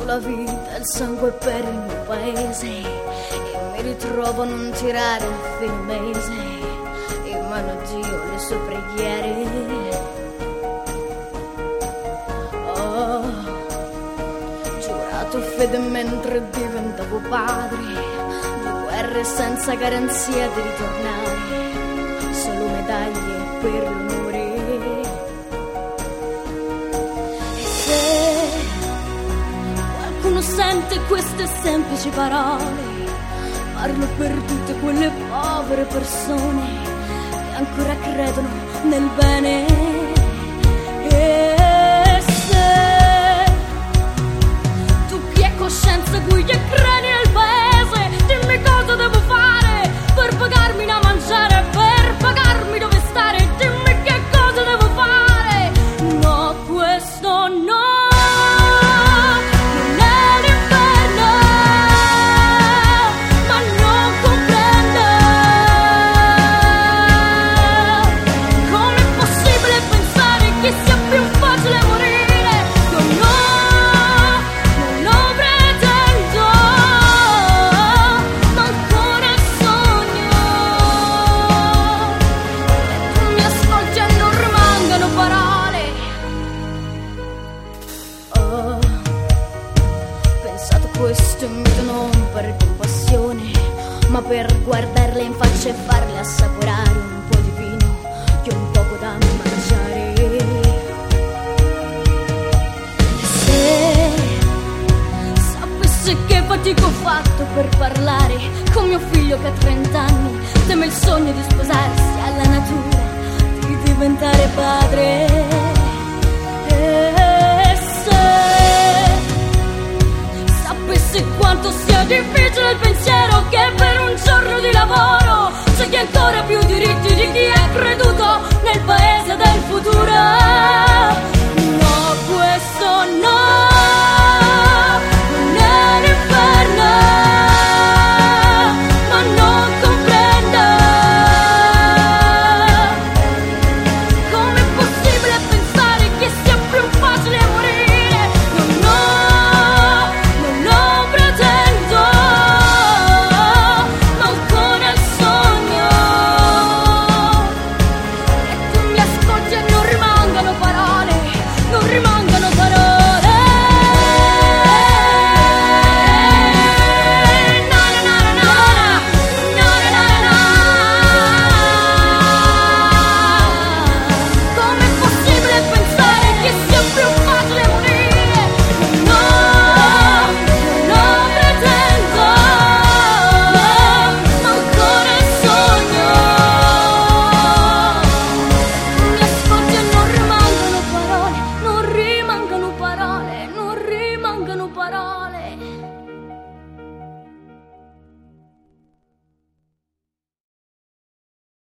la vita, il sangue per il mio paese, e mi ritrovo a non tirare a fine mese in mano a Dio le sue preghiere. Ho giurato fede mentre diventavo padre, di guerre senza garanzia di ritornare, solo medaglie per l'onore. Qualcuno sente queste semplici parole, parlo per tutte quelle povere persone che ancora credono nel bene. E se tu chi è coscienza guida e credi nel paese, dimmi cosa devo fare per pagarmi da mangiare, per pagarmi dove stare, dimmi che cosa devo fare. No, questo no. Questo invito non per compassione, ma per guardarle in faccia e farle assaporare un po' di vino che un poco da mangiare. Se sapesse che fatica ho fatto per parlare con mio figlio che ha 30 anni, teme il sogno di sposarsi alla natura, di diventare padre.